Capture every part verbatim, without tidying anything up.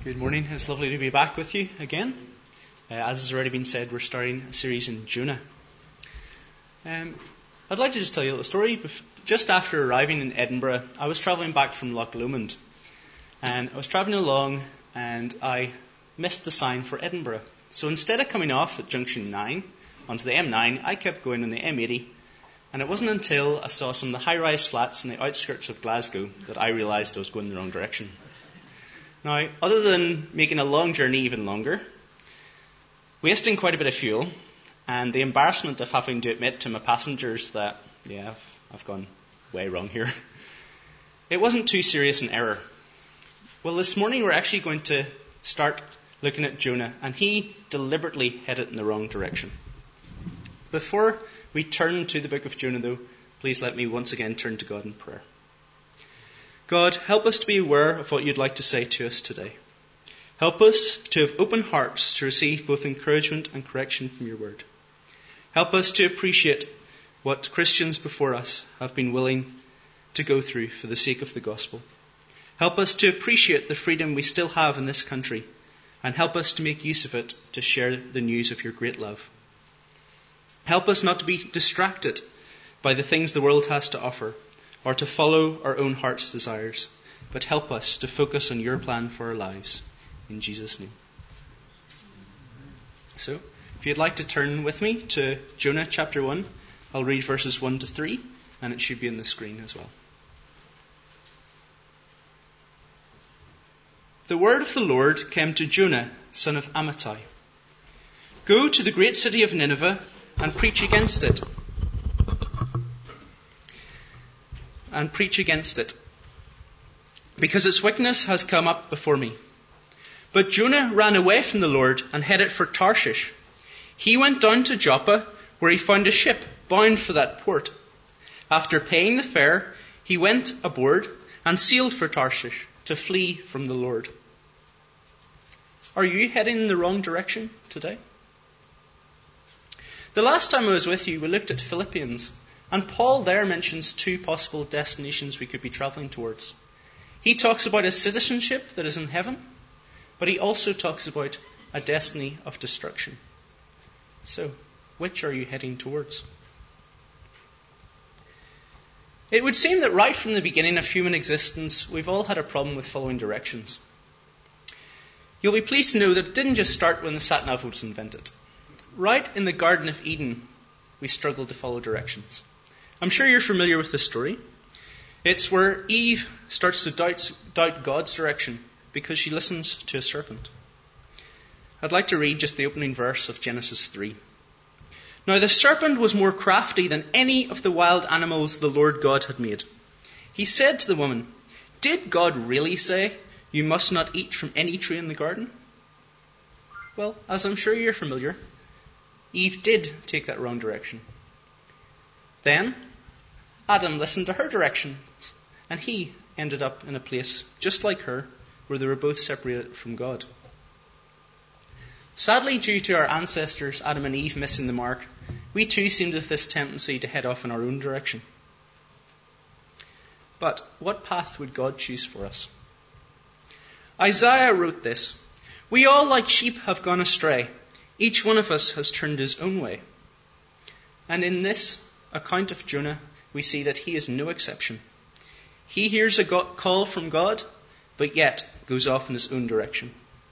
Good morning. It's lovely to be back with you again. Uh, as has already been said, we're starting a series in Jonah. Um, I'd like to just tell you a little story. Just after arriving in Edinburgh, I was travelling back from Loch Lomond. And I was travelling along and I missed the sign for Edinburgh. So instead of coming off at junction nine onto the M nine, I kept going on the M eighty. And it wasn't until I saw some of the high-rise flats in the outskirts of Glasgow that I realised I was going the wrong direction. Now, other than making a long journey even longer, wasting quite a bit of fuel, and the embarrassment of having to admit to my passengers that, yeah, I've, I've gone way wrong here, it wasn't too serious an error. Well, this morning we're actually going to start looking at Jonah, and he deliberately headed in the wrong direction. Before we turn to the book of Jonah, though, please let me once again turn to God in prayer. God, help us to be aware of what you'd like to say to us today. Help us to have open hearts to receive both encouragement and correction from your word. Help us to appreciate what Christians before us have been willing to go through for the sake of the gospel. Help us to appreciate the freedom we still have in this country, and help us to make use of it to share the news of your great love. Help us not to be distracted by the things the world has to offer, or to follow our own heart's desires, but help us to focus on your plan for our lives. In Jesus' name. So, if you'd like to turn with me to Jonah chapter one, I'll read verses one to three, and it should be on the screen as well. The word of the Lord came to Jonah, son of Amittai. Go to the great city of Nineveh and preach against it. And preach against it, because its wickedness has come up before me. But Jonah ran away from the Lord and headed for Tarshish. He went down to Joppa, where he found a ship bound for that port. After paying the fare, he went aboard and sailed for Tarshish to flee from the Lord. Are you heading in the wrong direction today? The last time I was with you, we looked at Philippians. And Paul there mentions two possible destinations we could be travelling towards. He talks about a citizenship that is in heaven, but he also talks about a destiny of destruction. So, which are you heading towards? It would seem that right from the beginning of human existence, we've all had a problem with following directions. You'll be pleased to know that it didn't just start when the sat-nav was invented. Right in the Garden of Eden, we struggled to follow directions. I'm sure you're familiar with this story. It's where Eve starts to doubt, doubt God's direction because she listens to a serpent. I'd like to read just the opening verse of Genesis three. Now the serpent was more crafty than any of the wild animals the Lord God had made. He said to the woman, "Did God really say, 'You must not eat from any tree in the garden'?" Well, as I'm sure you're familiar, Eve did take that wrong direction. Then Adam listened to her directions, and he ended up in a place just like her, where they were both separated from God. Sadly, due to our ancestors Adam and Eve missing the mark, we too seem to have this tendency to head off in our own direction. But what path would God choose for us? Isaiah wrote this, "We all like sheep have gone astray. Each one of us has turned his own way." And in this account of Jonah, we see that he is no exception. He hears a call from God, but yet goes off in his own direction.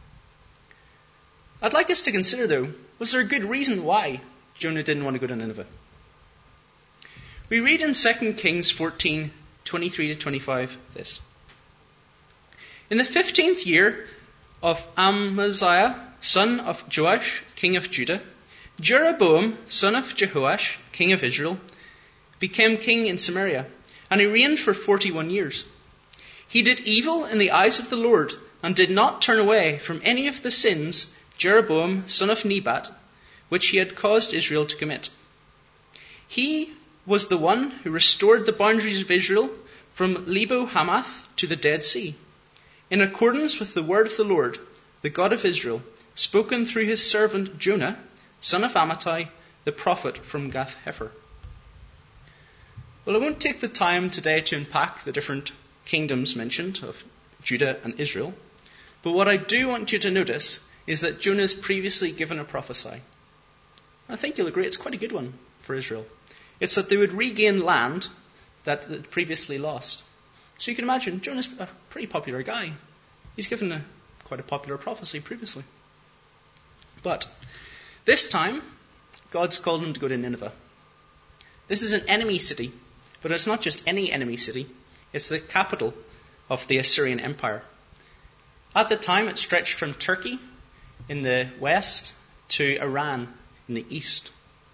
I'd like us to consider, though, was there a good reason why Jonah didn't want to go to Nineveh? We read in Second Kings fourteen, twenty-three to twenty-five this. In the fifteenth year of Amaziah, son of Joash, king of Judah, Jeroboam, son of Jehoash, king of Israel, became king in Samaria, and he reigned for forty-one years. He did evil in the eyes of the Lord, and did not turn away from any of the sins Jeroboam, son of Nebat, which he had caused Israel to commit. He was the one who restored the boundaries of Israel from Lebo Hamath to the Dead Sea, in accordance with the word of the Lord, the God of Israel, spoken through his servant Jonah, son of Amittai, the prophet from Gath-Hepher. Well, I won't take the time today to unpack the different kingdoms mentioned of Judah and Israel, But what I do want you to notice is that Jonah's previously given a prophecy. I think you'll agree it's quite a good one for Israel. It's that they would regain land that they'd previously lost. So you can imagine, Jonah's a pretty popular guy. He's given a, quite a popular prophecy previously. But this time, God's called him to go to Nineveh. This is an enemy city, but it's not just any enemy city. It's the capital of the Assyrian Empire. At the time, it stretched from Turkey in the west to Iran in the east.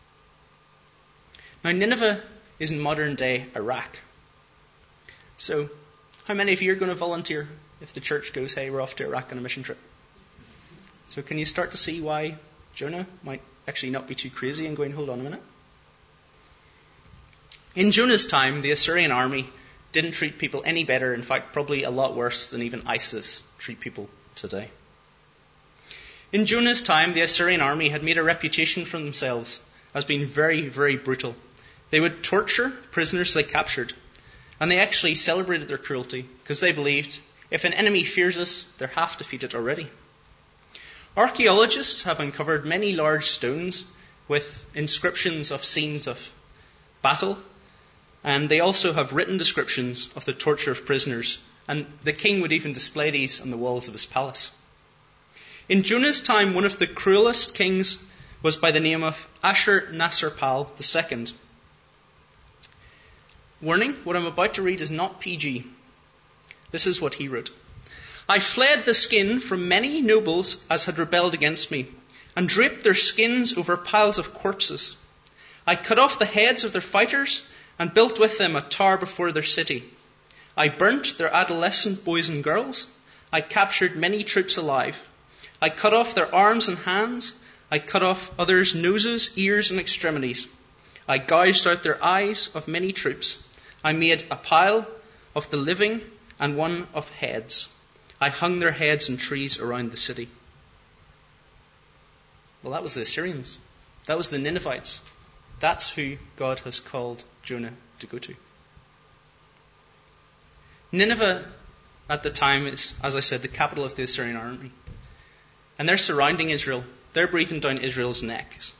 Now, Nineveh is in modern-day Iraq. So, how many of you are going to volunteer if the church goes, hey, we're off to Iraq on a mission trip? So can you start to see why Jonah might actually not be too crazy and going, hold on a minute? In Jonah's time, the Assyrian army didn't treat people any better, in fact, probably a lot worse than even ISIS treat people today. In Jonah's time, the Assyrian army had made a reputation for themselves as being very, very brutal. They would torture prisoners they captured, and they actually celebrated their cruelty because they believed if an enemy fears us, they're half defeated already. Archaeologists have uncovered many large stones with inscriptions of scenes of battle, and they also have written descriptions of the torture of prisoners, and the king would even display these on the walls of his palace. In Jonah's time, one of the cruelest kings was by the name of Ashur-nasir-pal the Second. Warning, what I'm about to read is not P G. This is what he wrote. I fled the skin from many nobles as had rebelled against me, and draped their skins over piles of corpses. I cut off the heads of their fighters, and built with them a tower before their city. I burnt their adolescent boys and girls. I captured many troops alive. I cut off their arms and hands. I cut off others' noses, ears, and extremities. I gouged out their eyes of many troops. I made a pile of the living and one of heads. I hung their heads in trees around the city. Well, that was the Assyrians. That was the Ninevites. That's who God has called Jonah to go to. Nineveh at the time is, as I said, the capital of the Assyrian army. And they're surrounding Israel. They're breathing down Israel's necks.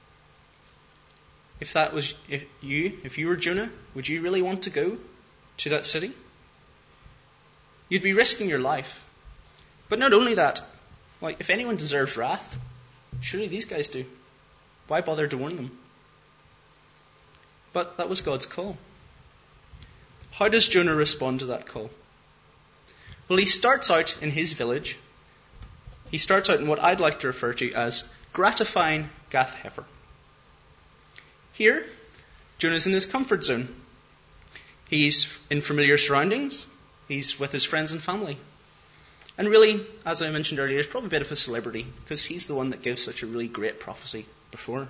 If that was if you, if you were Jonah, would you really want to go to that city? You'd be risking your life. But not only that, like if anyone deserves wrath, surely these guys do. Why bother to warn them? But that was God's call. How does Jonah respond to that call? Well, he starts out in his village. He starts out in what I'd like to refer to as gratifying Gath-Hepher. Here, Jonah's in his comfort zone. He's in familiar surroundings. He's with his friends and family. And really, as I mentioned earlier, he's probably a bit of a celebrity because he's the one that gives such a really great prophecy before.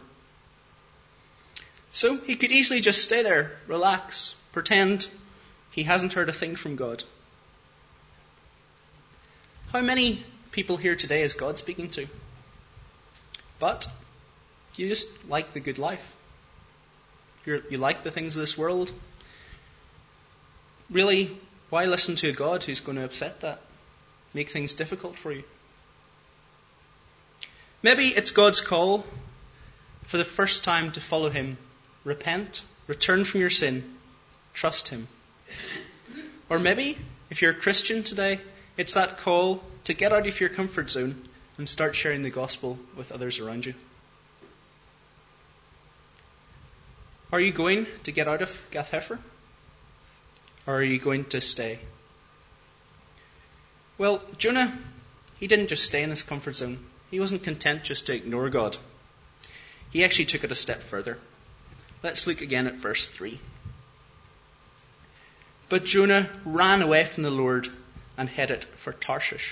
So he could easily just stay there, relax, pretend he hasn't heard a thing from God. How many people here today is God speaking to? But you just like the good life. You're, you like the things of this world. Really, why listen to a God who's going to upset that? Make things difficult for you? Maybe it's God's call for the first time to follow him. Repent, return from your sin, trust him. Or maybe, if you're a Christian today, it's that call to get out of your comfort zone and start sharing the gospel with others around you. Are you going to get out of Gath-Hepher? Or are you going to stay? Well, Jonah, he didn't just stay in his comfort zone. He wasn't content just to ignore God. He actually took it a step further. Let's look again at verse three. But Jonah ran away from the Lord and headed for Tarshish.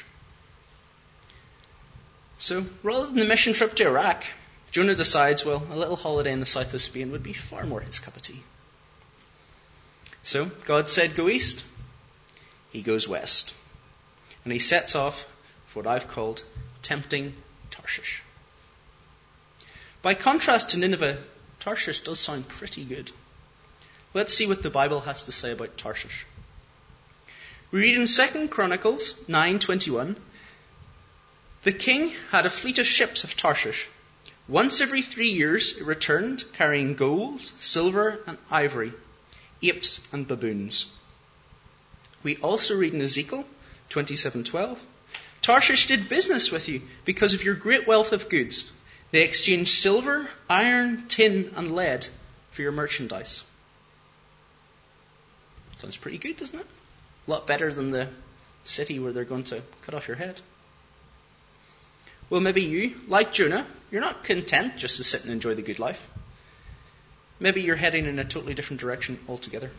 So, rather than the mission trip to Iraq, Jonah decides, well, a little holiday in the south of Spain would be far more his cup of tea. So, God said, go east. He goes west. And he sets off for what I've called tempting Tarshish. By contrast to Nineveh, Tarshish does sound pretty good. Let's see what the Bible has to say about Tarshish. We read in Second Chronicles nine twenty-one, The king had a fleet of ships of Tarshish. Once every three years it returned, carrying gold, silver, and ivory, apes and baboons. We also read in Ezekiel twenty-seven twelve, Tarshish did business with you because of your great wealth of goods. They exchanged silver, iron, tin, and lead for your merchandise. Sounds pretty good, doesn't it? A lot better than the city where they're going to cut off your head. Well, maybe you, like Jonah, you're not content just to sit and enjoy the good life. Maybe you're heading in a totally different direction altogether.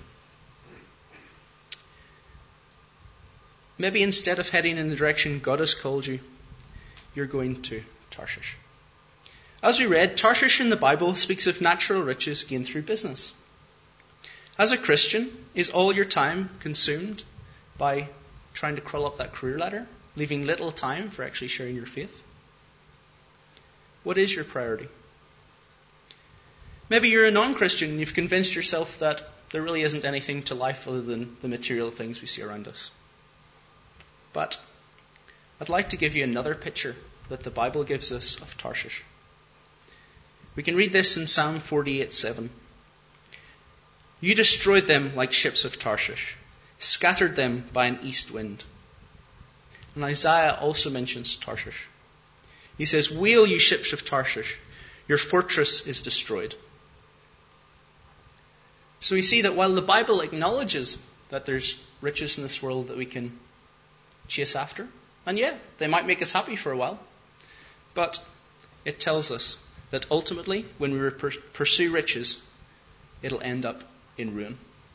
Maybe instead of heading in the direction God has called you, you're going to Tarshish. As we read, Tarshish in the Bible speaks of natural riches gained through business. As a Christian, is all your time consumed by trying to crawl up that career ladder, leaving little time for actually sharing your faith? What is your priority? Maybe you're a non-Christian and you've convinced yourself that there really isn't anything to life other than the material things we see around us. But I'd like to give you another picture that the Bible gives us of Tarshish. We can read this in Psalm forty-eight seven. You destroyed them like ships of Tarshish, scattered them by an east wind. And Isaiah also mentions Tarshish. He says, wail, you ships of Tarshish, your fortress is destroyed. So we see that while the Bible acknowledges that there's riches in this world that we can chase after, and yeah, they might make us happy for a while, but it tells us that ultimately, when we pursue riches, it'll end up in ruin.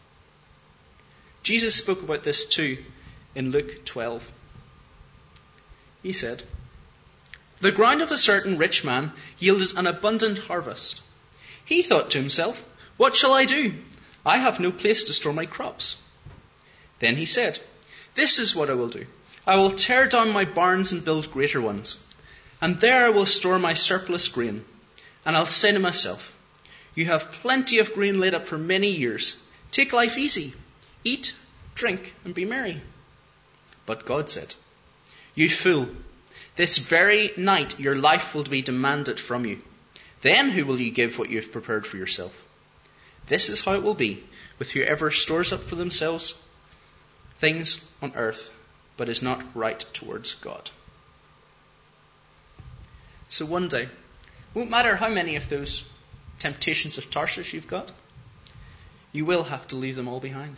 Jesus spoke about this too in Luke twelve. He said, the ground of a certain rich man yielded an abundant harvest. He thought to himself, what shall I do? I have no place to store my crops. Then he said, this is what I will do. I will tear down my barns and build greater ones. And there I will store my surplus grain. And I'll say to myself, you have plenty of grain laid up for many years. Take life easy. Eat, drink, and be merry. But God said, you fool, this very night your life will be demanded from you. Then who will you give what you have prepared for yourself? This is how it will be with whoever stores up for themselves things on earth, but is not right towards God. So one day, it won't matter how many of those temptations of Tarshish you've got, you will have to leave them all behind.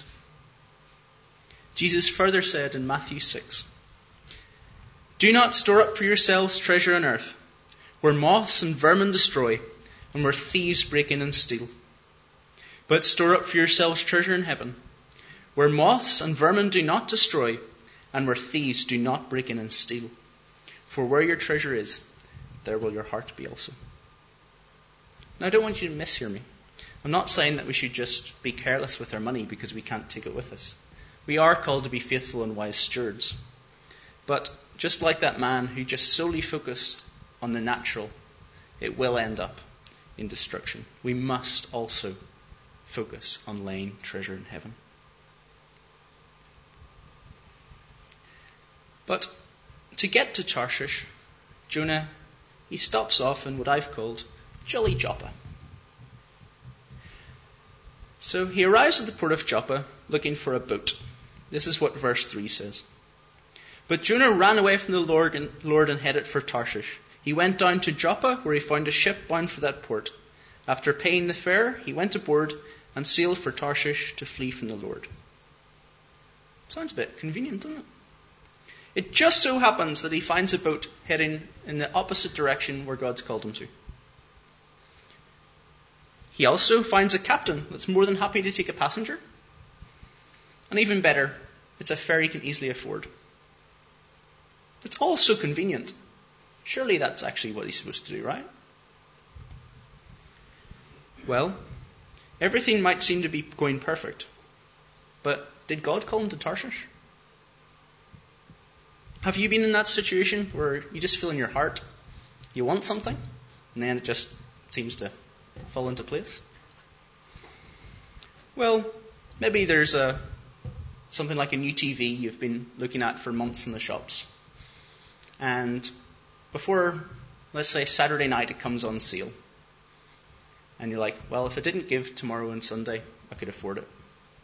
Jesus further said in Matthew six, do not store up for yourselves treasure on earth, where moths and vermin destroy, and where thieves break in and steal. But store up for yourselves treasure in heaven, where moths and vermin do not destroy, and where thieves do not break in and steal. For where your treasure is, there will your heart be also. Now I don't want you to mishear me. I'm not saying that we should just be careless with our money because we can't take it with us. We are called to be faithful and wise stewards. But just like that man who just solely focused on the natural, it will end up in destruction. We must also focus on laying treasure in heaven. But to get to Tarshish, Jonah, he stops off in what I've called Jolly Joppa. So he arrives at the port of Joppa looking for a boat. This is what verse three says. But Jonah ran away from the Lord and, Lord and headed for Tarshish. He went down to Joppa, where he found a ship bound for that port. After paying the fare, he went aboard and sailed for Tarshish to flee from the Lord. Sounds a bit convenient, doesn't it? It just so happens that he finds a boat heading in the opposite direction where God's called him to. He also finds a captain that's more than happy to take a passenger. And even better, it's a fare he can easily afford. It's all so convenient. Surely that's actually what he's supposed to do, right? Well, everything might seem to be going perfect. But did God call him to Tarshish? Have you been in that situation where you just feel in your heart you want something, and then it just seems to fall into place? Well, maybe there's a something like a new T V you've been looking at for months in the shops. And before, let's say, Saturday night it comes on sale. And you're like, well, if I didn't give tomorrow and Sunday, I could afford it.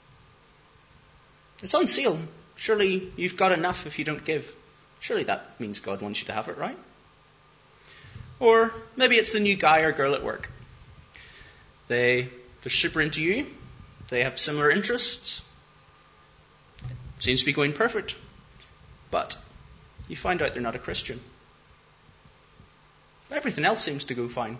It's on sale. Surely you've got enough if you don't give. Surely that means God wants you to have it, right? Or maybe it's the new guy or girl at work. They, they're super into you. They have similar interests. Seems to be going perfect. But you find out they're not a Christian. Everything else seems to go fine.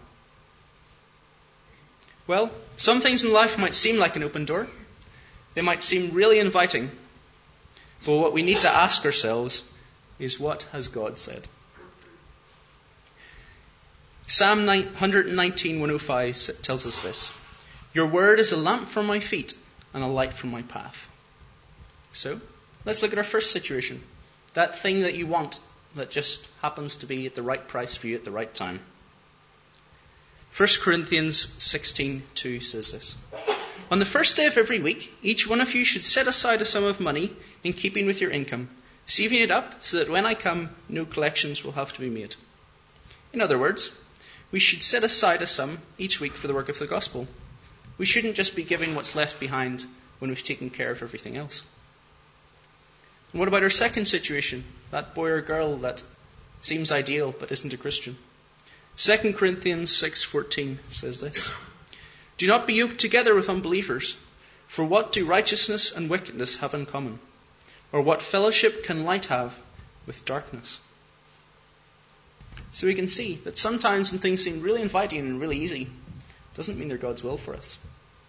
Well, some things in life might seem like an open door. They might seem really inviting. But what we need to ask ourselves is, what has God said? Psalm one nineteen, one oh five tells us this. Your word is a lamp for my feet and a light for my path. So, let's look at our first situation. That thing that you want that just happens to be at the right price for you at the right time. First Corinthians sixteen two says this. On the first day of every week, each one of you should set aside a sum of money in keeping with your income, saving it up so that when I come, no collections will have to be made. In other words, we should set aside a sum each week for the work of the gospel. We shouldn't just be giving what's left behind when we've taken care of everything else. And what about our second situation? That boy or girl that seems ideal but isn't a Christian. Second Corinthians six fourteen says this. Do not be yoked together with unbelievers, for what do righteousness and wickedness have in common? Or what fellowship can light have with darkness? So we can see that sometimes when things seem really inviting and really easy, it doesn't mean they're God's will for us.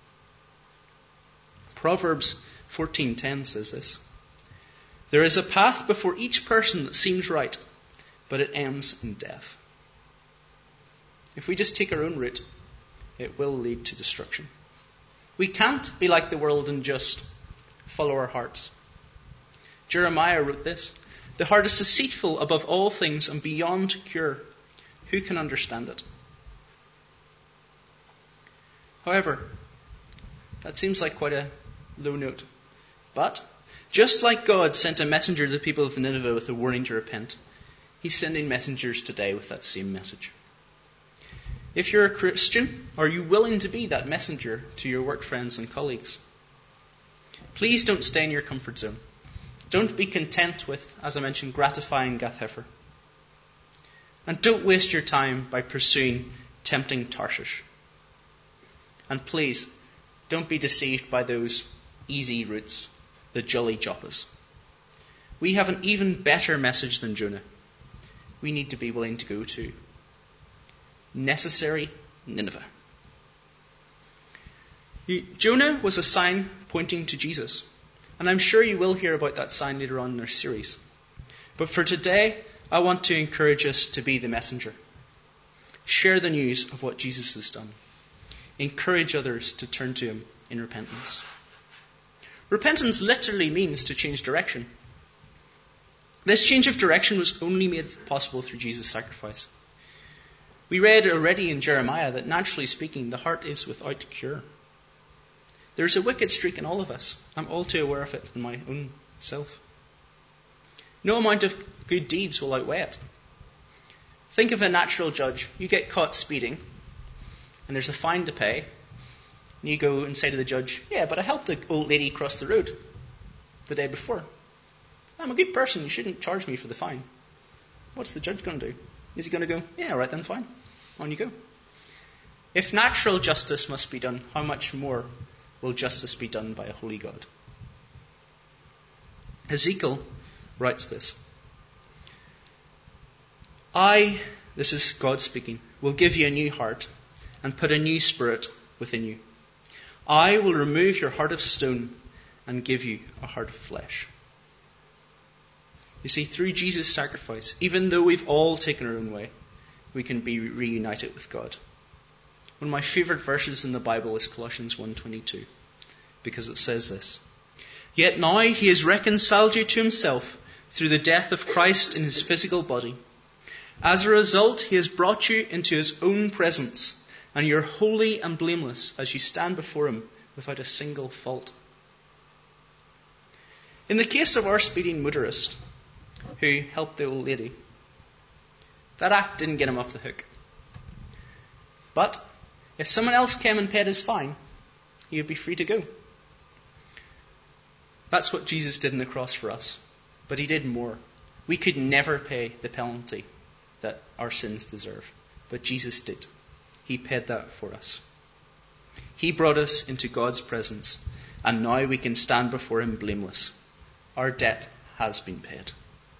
Proverbs fourteen ten says this. There is a path before each person that seems right, but it ends in death. If we just take our own route, it will lead to destruction. We can't be like the world and just follow our hearts. Jeremiah wrote this. The heart is deceitful above all things and beyond cure. Who can understand it? However, that seems like quite a low note. But, just like God sent a messenger to the people of Nineveh with a warning to repent, He's sending messengers today with that same message. If you're a Christian, are you willing to be that messenger to your work friends and colleagues? Please don't stay in your comfort zone. Don't be content with, as I mentioned, gratifying Gath Hefer. And don't waste your time by pursuing tempting Tarshish. And please, don't be deceived by those easy routes, the jolly joppas. We have an even better message than Jonah. We need to be willing to go to necessary Nineveh. Jonah was a sign pointing to Jesus. And I'm sure you will hear about that sign later on in our series. But for today, I want to encourage us to be the messenger. Share the news of what Jesus has done. Encourage others to turn to Him in repentance. Repentance literally means to change direction. This change of direction was only made possible through Jesus' sacrifice. We read already in Jeremiah that naturally speaking, the heart is without cure. There's a wicked streak in all of us. I'm all too aware of it in my own self. No amount of good deeds will outweigh it. Think of a natural judge. You get caught speeding, and there's a fine to pay. And you go and say to the judge, yeah, but I helped an old lady cross the road the day before. I'm a good person. You shouldn't charge me for the fine. What's the judge going to do? Is he going to go, yeah, right then, fine. On you go. If natural justice must be done, how much more will justice be done by a holy God? Ezekiel writes this. I, this is God speaking, will give you a new heart and put a new spirit within you. I will remove your heart of stone and give you a heart of flesh. You see, through Jesus' sacrifice, even though we've all taken our own way, we can be reunited with God. One of my favourite verses in the Bible is Colossians one twenty-two, because it says this. Yet now He has reconciled you to Himself through the death of Christ in His physical body. As a result, He has brought you into His own presence, and you're holy and blameless as you stand before Him without a single fault. In the case of our speeding motorist who helped the old lady, That act didn't get him off the hook. But if someone else came and paid his fine, he would be free to go. That's what Jesus did on the cross for us. But he did more. We could never pay the penalty that our sins deserve. But Jesus did. He paid that for us. He brought us into God's presence, and now we can stand before him blameless. Our debt has been paid.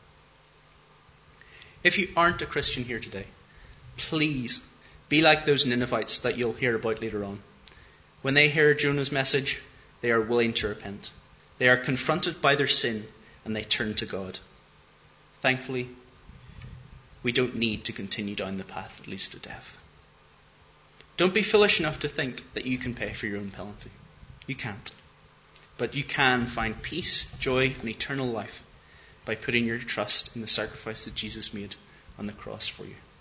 If you aren't a Christian here today, please be like those Ninevites that you'll hear about later on. When they hear Jonah's message, they are willing to repent. They are confronted by their sin, and they turn to God. Thankfully, we don't need to continue down the path that leads to death. Don't be foolish enough to think that you can pay for your own penalty. You can't. But you can find peace, joy, and eternal life by putting your trust in the sacrifice that Jesus made on the cross for you.